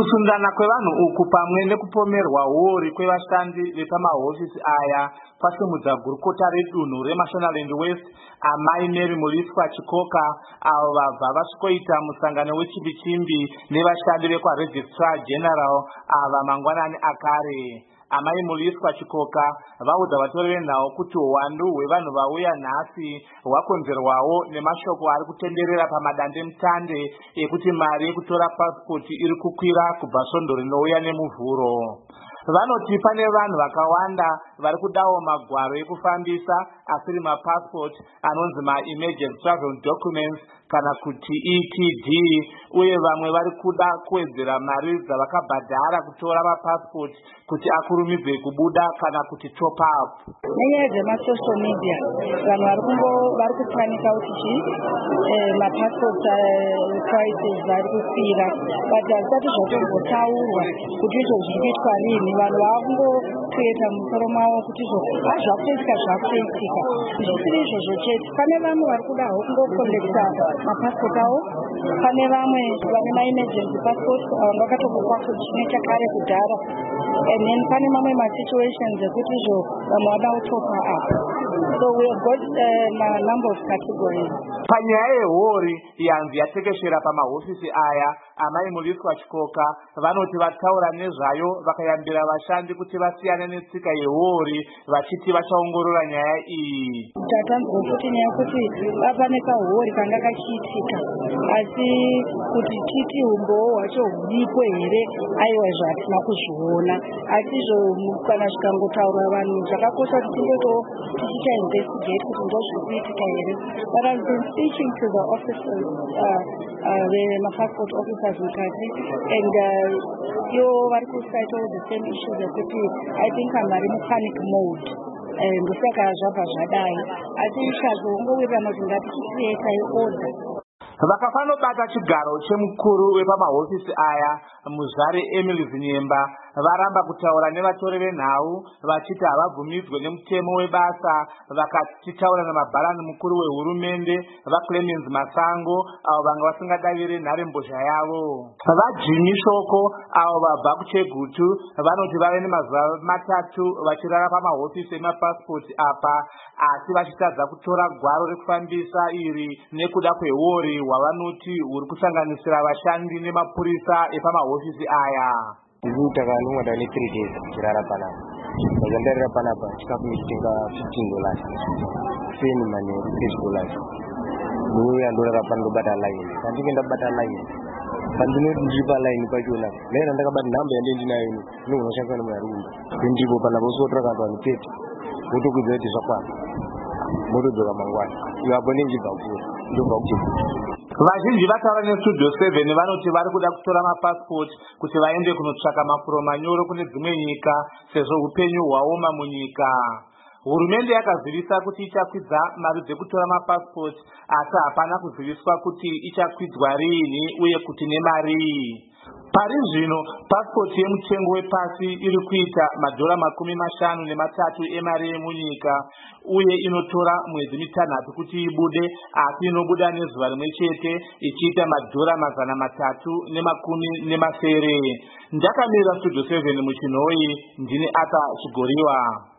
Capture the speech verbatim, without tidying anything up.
Kusundana kwevanhu uku pamwe nekupomerwa hori kwevashandi vepamahofisi aya kwasimudza gurukota redunhu reMashonaland West amai Mary Muliswa Chikoka avo vabva vasvikoita musangano wechimbi-chimbi nevashandi vekwaRegistrar General ava mangwanani akare. Amai Muliswa Chikoka vaudza vatori venhau kuti uwandu hwevanhu vauya nhasi hwakonzerwawo nemashoko ari kutenderera pamadandemutande ekuti mari yekutora pasipoti iri kukwira kubva svondo rinouya nemuvhuro. Vanoti pane vanhu vakawanda vari kudawo magwaro ekufambisa asiri mapasipoti anonzi ma-emergency travel documents kana kuti E T D, uye vamwe vari kuda kuwedzera mari dzavakabhadhara kutora mapasipoti kuti akurumidze kubuda kana kuti top up. Nenyaya dzemasocial media vanhu vari kungo vari kupanika kuti chi mapasipoti prices vari kukwira, but hazvisati zvatombotaurwa kuti izvo zviri kuitwa rini. Vanhu vakungokueta musoro mavo kuti izvo hazvakuitika zvakuitika. Zvisiri izvozvo chete, pane vamwe vari kudawo kungokolekta mapasipoti avo, pane vamwe vane ma-emergency passport avo vakatongokwa kuchine chakare kudhara, and then pane mamwe masituations ekuti izvo vamwe vada kutopa apa. So we have got uh, a number of categories. Panyaya yehori yanzi yatekeshera pamahofisi aya, amai Muliswa Chikoka vanoti vataura nezvayo vakayambira vashandi kuti vasiyane netsika yehori vachiti vachaongorora nyaya iyi. Tatanzwa kuti nyaya kuti pane kahori kanga kachiitika, asi kuti titi umbowo hwacho hudipo here, aiwa izvo hatina kuzviona, asi izvo kana zvikangotaurwa vanhu zvakakosha kuti tingoto tichita investigate kuti ndozviri kuitika here. But I've been speaking to the officers, uh, uh, the passport officers mukati, and ivo vari kusaita the same issue zekuti I think vanhu vari mupanic mode. Ndosaka zvabva zvadai, asi chazongowirana kuti ngatichicreatai order. Vakafanobata chigaro chemukuru wepamahofisi aya Muzvare Emily Zinyemba varamba kutaura nevatori venhau vachiti havabvumidzwe nemutemo webasa, vakachitaura namabharani mukuru wehurumende vaClemens Masango avo vanga vasingadavire nharembozha yavo. Vajimi Shoko avo vabva kuChegutu vanoti vave nemazuva matatu vachirara pamahofisi emapasipoti apa, asi vachitadza kutora gwaro rekufambisa iri nekuda kwehori hwavanoti huri kusanganisira vashandi nemapurisa epamahofisi aya. Ndikutaka nomwada ne three days chirara panapa. Ndakandarira panapa chikafu chitenga fifteen dollars. Feni mane eight dollars. Muya ndorara pano bata line. Ndikenda bata line. Pandinoti ndipa line pachona. Lera ndakabata nhamba yande ndinayo ino. Ndinoshaka nomuyarumba. Ndipo panapa usotora kantu ani thirty. Wotokwidza kuti zvakwana. Motodzoka mangwana. Iwapo ndinjibvakura. Ndobva kuchikuti. Vazhinji vataura neStudio seven vanoti vari kuda kutora mapasipoti kuti vaende kunotsvaka mafuro manyoro kune dzimwe nyika sezvo upenyu hwaoma munyika. Hurumende yakazivisa kuti ichakwidza mari dzekutora mapasipoti, asi hapana kuziviswa kuti ichakwidzwa rini uye kuti nemarii. Pari zvino pasipoti yemutengo wepasi iri kuita madhora makumi mashanu nematatu emari yemunyika, uye inotora mwedzi mitanhatu kuti ibude, asi inobuda nezuva rimwe chete ichiita madhora mazana matatu nemakumi nemasere. Ndakamirira Studio seven muchinhoi, ndini Ata Chigoriwa.